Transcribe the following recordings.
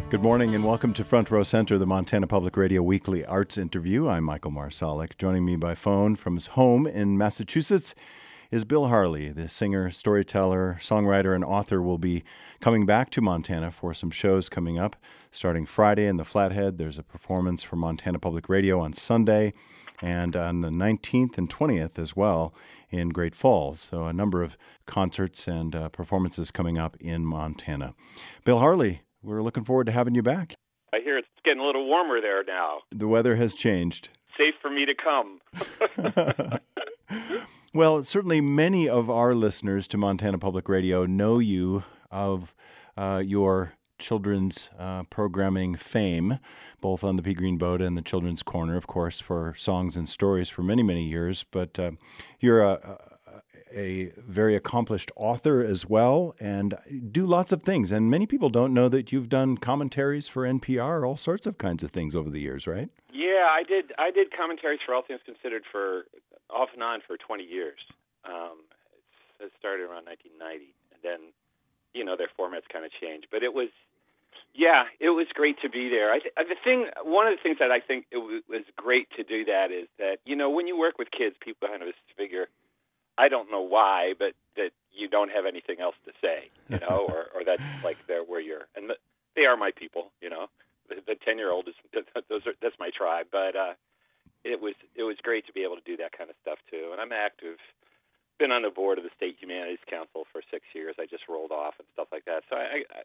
Good morning and welcome to Front Row Center, the Montana Public Radio Weekly Arts Interview. I'm Michael Marsalic. Joining me by phone from his home in Massachusetts is Bill Harley. The singer, storyteller, songwriter, and author will be coming back to Montana for some shows coming up. Starting Friday in the Flathead, there's a performance for Montana Public Radio on Sunday, and on the 19th and 20th as well in Great Falls. So a number of concerts and performances coming up in Montana. Bill Harley, we're looking forward to having you back. I hear it's getting a little warmer there now. The weather has changed. Safe for me to come. Well, certainly many of our listeners to Montana Public Radio know you of your children's programming fame, both on the Pea Green Boat and the Children's Corner, of course, for songs and stories for many, many years. But you're a very accomplished author as well and do lots of things. And many people don't know that you've done commentaries for NPR, all sorts of kinds of things over the years, right? Yeah, I did commentaries for All Things Considered for off and on for 20 years. It started around 1990, and then, their formats kind of changed. But it was great to be there. One of the things that I think it was great to do that is that, when you work with kids, people kind of figure, I don't know why, but that you don't have anything else to say, or that's like where you're, and they are my people, The 10-year-old that's my tribe, but it was great to be able to do that kind of stuff too. And I'm active. Been on the board of the State Humanities Council for 6 years. I just rolled off and stuff like that. So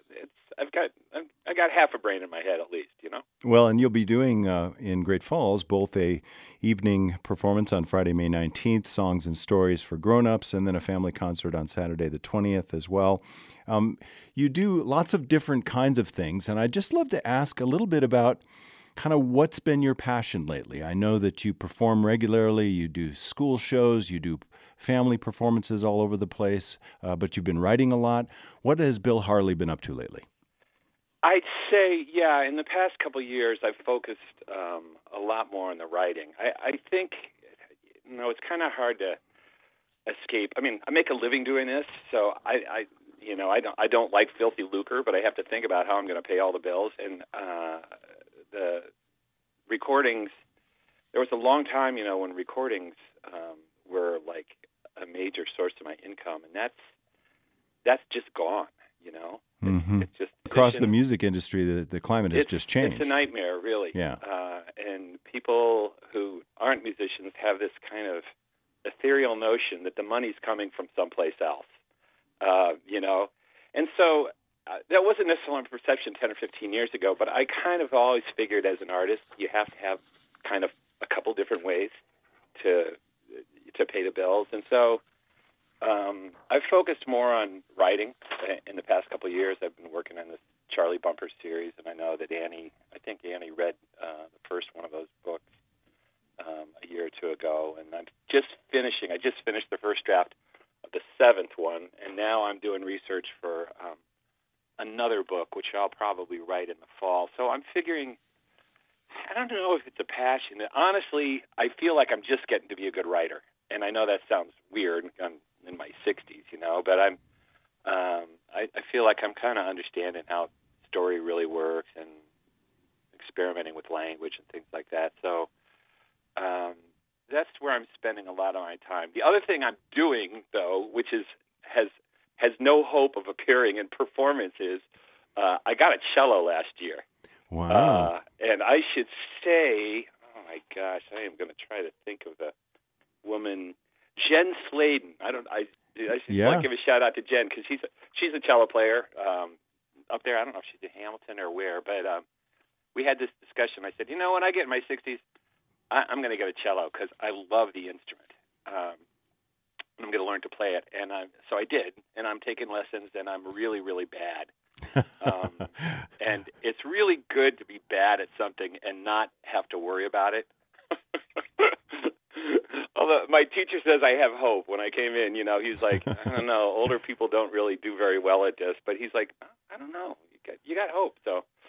I got half a brain in my head at least, Well, and you'll be doing in Great Falls both a evening performance on Friday, May 19th, songs and stories for grown-ups, and then a family concert on Saturday the 20th as well. You do lots of different kinds of things, and I'd just love to ask a little bit about kind of what's been your passion lately. I know that you perform regularly, you do school shows, you do family performances all over the place, but you've been writing a lot. What has Bill Harley been up to lately? I'd say, in the past couple of years, I've focused a lot more on the writing. I think, it's kind of hard to escape. I mean, I make a living doing this, so I don't like filthy lucre, but I have to think about how I'm going to pay all the bills. And the recordings, there was a long time, when recordings were like a major source of my income, and that's just gone, Mm-hmm. It's just across the music industry, the climate has just changed. It's a nightmare, really. Yeah. And people who aren't musicians have this kind of ethereal notion that the money's coming from someplace else, And so that wasn't necessarily my perception 10 or 15 years ago, but I kind of always figured as an artist you have to have kind of a couple different ways to pay the bills. And so I've focused more on writing in the past couple of years. I've been working on this Charlie Bumper series, and I know that Annie read the first one of those books a year or two ago, and I just finished the first draft of the seventh one, and now I'm doing research for another book, which I'll probably write in the fall. So I'm figuring, I don't know if it's a passion. Honestly, I feel like I'm just getting to be a good writer, and I know that sounds weird. I'm in my 60s, but I feel like I'm kind of understanding how story really works and experimenting with language and things like that. So that's where I'm spending a lot of my time. The other thing I'm doing, though, which has no hope of appearing in performances, I got a cello last year. Wow. And I should say, oh my gosh, I am going to try to think of the woman, Jen Sladen. I should give a shout out to Jen because she's a cello player up there. I don't know if she's in Hamilton or where, but we had this discussion. I said, when I get in my 60s, I'm going to get a cello because I love the instrument. I'm going to learn to play it, and so I did, and I'm taking lessons, and I'm really, really bad. And it's really good to be bad at something and not have to worry about it. Although my teacher says I have hope. When I came in, he's like, I don't know, older people don't really do very well at this, but he's like, I don't know, you got hope. So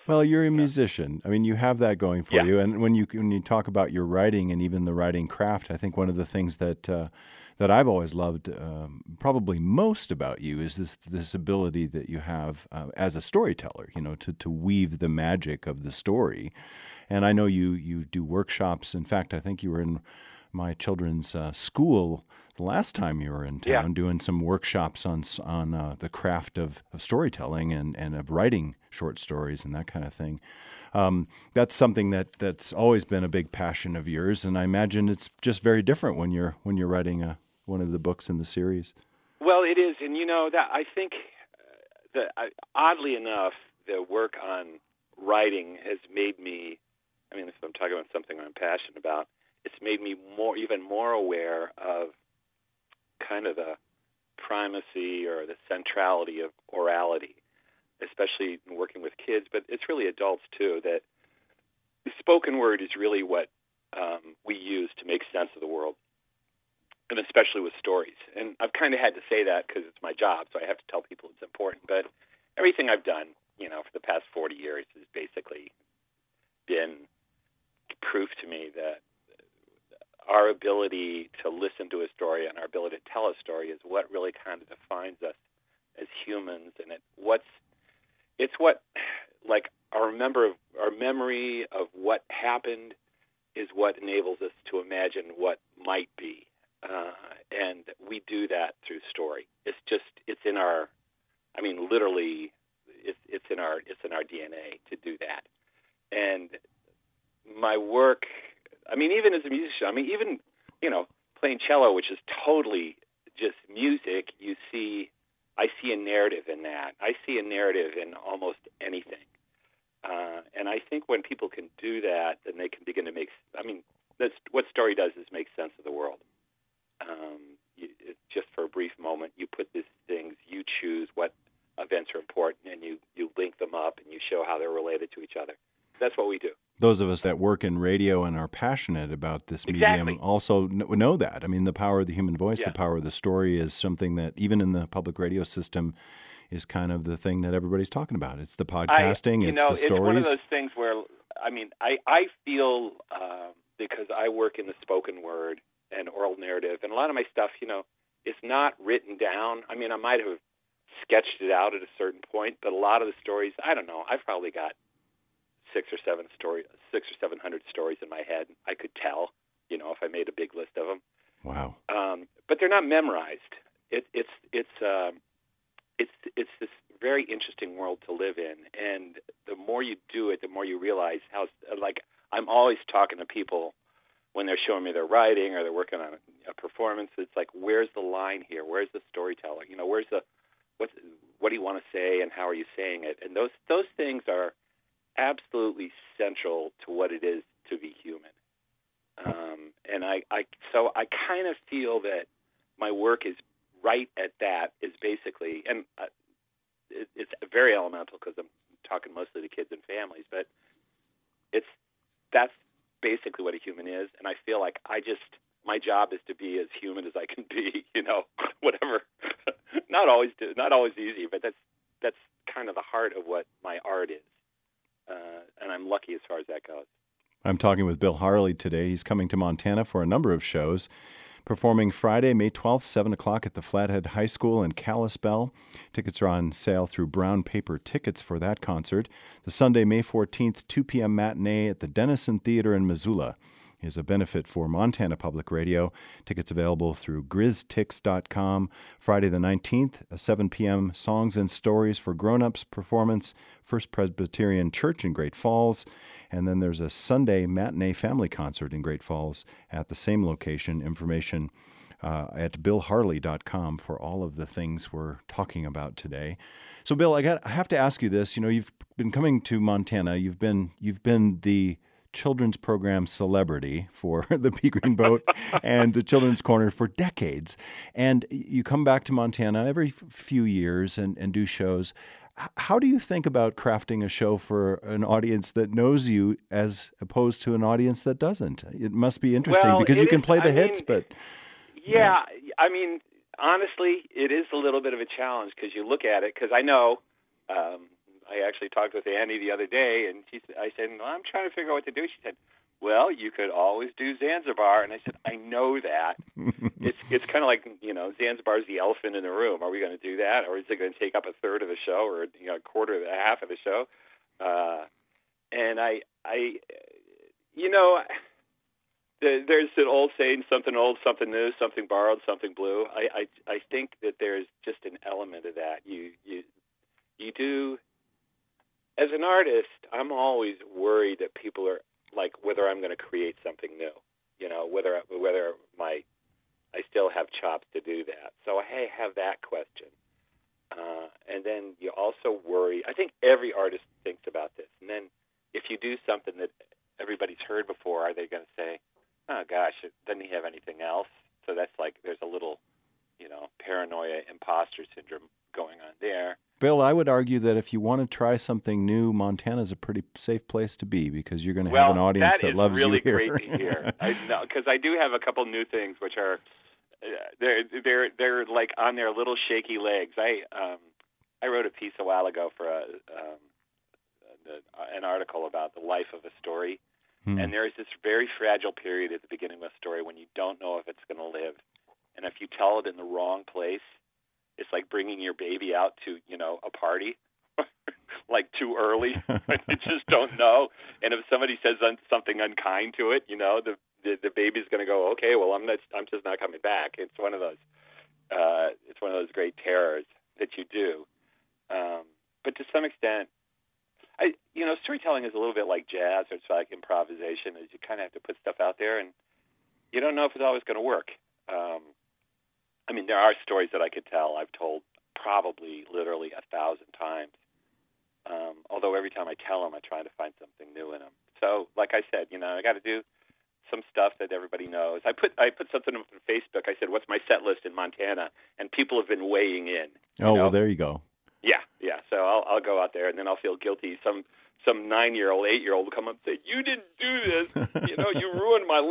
Well, you're a musician. I mean, you have that going for you. And when you talk about your writing and even the writing craft, I think one of the things that I've always loved, probably most about you, is this ability that you have as a storyteller. To weave the magic of the story. And I know you do workshops. In fact, I think you were in my children's school the last time you were in town, doing some workshops on the craft of storytelling and of writing short stories and that kind of thing. That's something that's always been a big passion of yours, and I imagine it's just very different when you're writing one of the books in the series. Well, it is, and that I think that oddly enough, the work on writing has made me. I mean, if I'm talking about something I'm passionate about, it's made me even more aware of kind of the primacy or the centrality of orality, especially in working with kids, but it's really adults too, that the spoken word is really what we use to make sense of the world, and especially with stories. And I've kind of had to say that because it's my job, so I have to tell people it's important. But everything I've done, for the past 40 years has basically been proof to me that our ability to listen to a story and our ability to tell a story is what really kind of defines us as humans, and it's what our memory of what happened is what enables us to imagine what might be, and we do that through story. It's in our, literally, it's in our DNA to do that, and my work. Even as a musician, even, playing cello, which is totally just music, I see a narrative in that. I see a narrative in almost anything. And I think when people can do that, then they can begin to that's what story does is make sense of the world. Just for a brief moment, you put these things, you choose what events are important, and you link them up, and you show how they're related to each other. That's what we do. Those of us that work in radio and are passionate about this medium also know that. The power of the human voice, the power of the story is something that even in the public radio system is kind of the thing that everybody's talking about. It's the podcasting, it's the stories. It's one of those things where, I feel, because I work in the spoken word and oral narrative, and a lot of my stuff, is not written down. I might have sketched it out at a certain point, but a lot of the stories, I don't know, I've probably got 600 or 700 stories in my head. I could tell, if I made a big list of them. Wow. But they're not memorized. It's this very interesting world to live in, and the more you do it, the more you realize how. I'm always talking to people when they're showing me their writing or they're working on a performance. It's like, where's the line here? Where's the storytelling? Where's what do you want to say, and how are you saying it? And those things are absolutely central to what it is to be human. And I kind of feel that my work is right at that, is basically, and it's very elemental because I'm talking mostly to kids and families, but that's basically what a human is, and I feel like my job is to be as human as I can be, whatever. Not always easy, but that's kind of the heart of what my art is. And I'm lucky as far as that goes. I'm talking with Bill Harley today. He's coming to Montana for a number of shows, performing Friday, May 12th, 7 o'clock at the Flathead High School in Kalispell. Tickets are on sale through Brown Paper Tickets for that concert. The Sunday, May 14th, 2 p.m. matinee at the Denison Theater in Missoula is a benefit for Montana Public Radio. Tickets available through GrizTix.com. Friday the 19th, a 7 p.m. Songs and Stories for Grown-Ups performance, First Presbyterian Church in Great Falls. And then there's a Sunday matinee family concert in Great Falls at the same location. Information at BillHarley.com for all of the things we're talking about today. So, Bill, I have to ask you this. You've been coming to Montana. You've been the children's program celebrity for the Pea Green Boat and the Children's Corner for decades. And you come back to Montana every few years and do shows. How do you think about crafting a show for an audience that knows you as opposed to an audience that doesn't? It must be interesting because you can play the hits, but... Yeah, honestly, it is a little bit of a challenge because you look at it, because I know I actually talked with Annie the other day, and I said, well, I'm trying to figure out what to do. She said, well, you could always do Zanzibar. And I said, I know that. It's kind of like, Zanzibar's the elephant in the room. Are we going to do that? Or is it going to take up a third of the show or a quarter of half of the show? And there's an old saying, something old, something new, something borrowed, something blue. I think that there's just an element of that. You do, as an artist, I'm always worried that people are, like, whether I'm going to create something new, whether I still have chops to do that. So I have that question. And then you also worry, I think every artist thinks about this. And then if you do something that everybody's heard before, are they going to say, oh, gosh, doesn't he have anything else? So that's like there's a little, paranoia, imposter syndrome going on there. Bill, I would argue that if you want to try something new, Montana's a pretty safe place to be because you're going to have an audience that loves you here. That is really great to hear. I know, because I do have a couple new things which are they're like on their little shaky legs. I wrote a piece a while ago for an article about the life of a story. And there is this very fragile period at the beginning of a story when you don't know if it's going to live. And if you tell it in the wrong place, it's like bringing your baby out to, a party, like too early. You just don't know. And if somebody says something unkind to it, the baby's going to go, okay, well, I'm just not coming back. It's one of those great terrors that you do. But to some extent, storytelling is a little bit like jazz, or it's like improvisation, is you kind of have to put stuff out there, and you don't know if it's always going to work. There are stories that I could tell I've told probably literally 1,000 times, although every time I tell them, I try to find something new in them. So, like I said, I got to do some stuff that everybody knows. I put something on Facebook. I said, what's my set list in Montana? And people have been weighing in. Well, there you go. Yeah. So I'll go out there, and then I'll feel guilty. Some 9-year-old, 8-year-old will come up and say, you didn't do this. You ruined my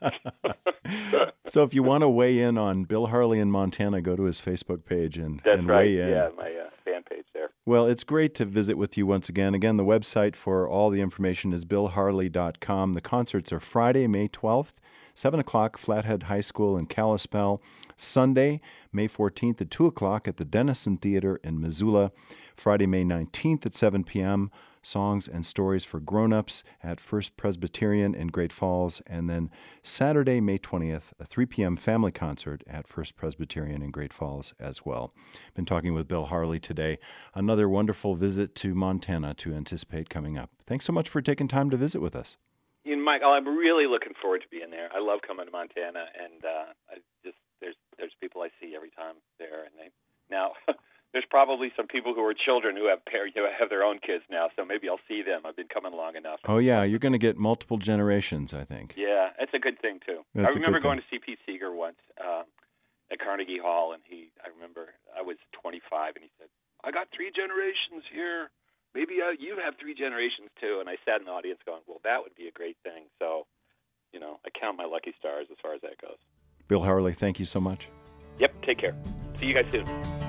life. So if you want to weigh in on Bill Harley in Montana, go to his Facebook page and weigh in. Yeah, my fan page there. Well, it's great to visit with you once again. Again, the website for all the information is billharley.com. The concerts are Friday, May 12th, 7 o'clock, Flathead High School in Kalispell. Sunday, May 14th at 2 o'clock at the Denison Theater in Missoula. Friday, May 19th at 7 p.m., Songs and Stories for Grown-Ups at First Presbyterian in Great Falls. And then Saturday, May 20th, a 3 p.m. family concert at First Presbyterian in Great Falls as well. Been talking with Bill Harley today. Another wonderful visit to Montana to anticipate coming up. Thanks so much for taking time to visit with us. Michael, I'm really looking forward to being there. I love coming to Montana, and there's people I see every time there, and now there's probably some people who are children who have their own kids now, so maybe I'll see them. I've been coming long enough. Oh yeah, you're going to get multiple generations, I think. Yeah, that's a good thing too. I remember going to see Pete Seeger once at Carnegie Hall, and I remember I was 25, and he said, "I got 3 generations here. Maybe you have 3 generations too." And I sat in the audience going, "Well, that would be a great thing." So, I count my lucky stars as far as that goes. Bill Harley, thank you so much. Yep, take care. See you guys soon.